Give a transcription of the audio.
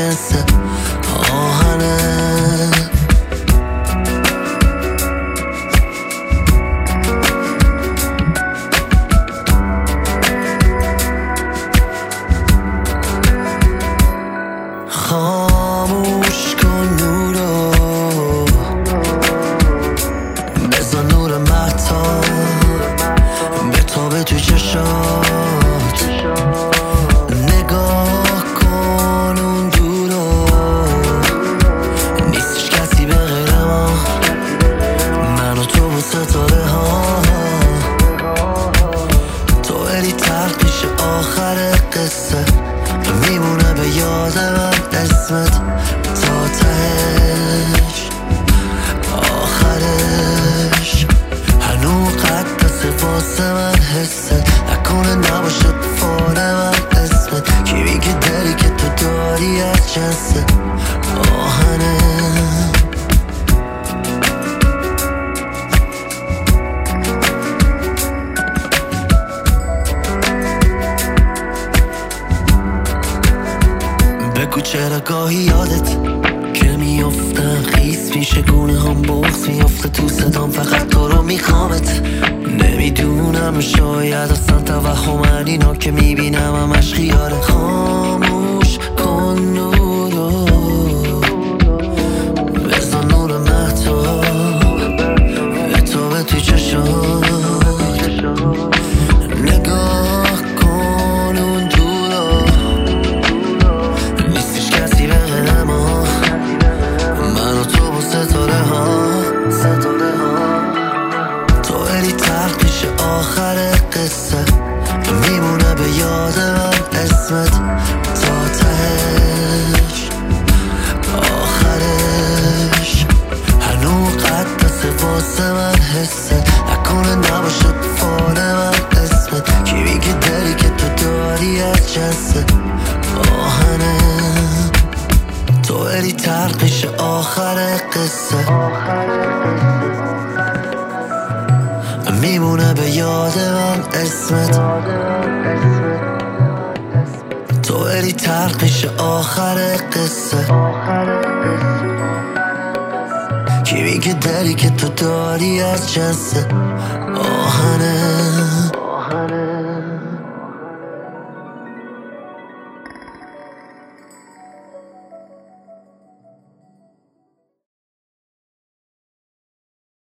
جنس آهنه. خاموش کن نورو، بزن نور مهتاب بتابه تو چشات. نگاه کن اون دورو، نیستش کسی به غیر ما، من و تو و ستاره ها. تو الی تلخیش آخر قصه، میمونه به یاد من اسمت تا تهش آخرش. هنو قدس واسه من حست، نکنه نباشه فال من اسمت. کی میگه داری که تو داری از جنس آهنه. بگو چرا گاهی یادت که میافتم خیس میشه، گونه هم بغض میافته تو صدام، فقط تو رو میخوامت. نمیدونم شاید اصلا توهم اینا که میبینم همش خیاره. خاموش کن نورو، بزن نور مهتاب بتابه تو چشات. نگاه کن اون دورو، نیستش کسی به غیر ما، من و تو و ستاره ها. تو الی تلخیش آخر قصه، میمونه به یاد من اسمت تا تهش آخرش. هنو قدس واسه من حست، نکنه نباشه فال من اسمت. کی میگه داری که تو داری از جنس آهنه. تو الی تلخیش آخر قصه، میمونه به یاد من اسمت. تو الی تلخیش آخر قصه، کی میگه داری که تو داری از جنس آهنه.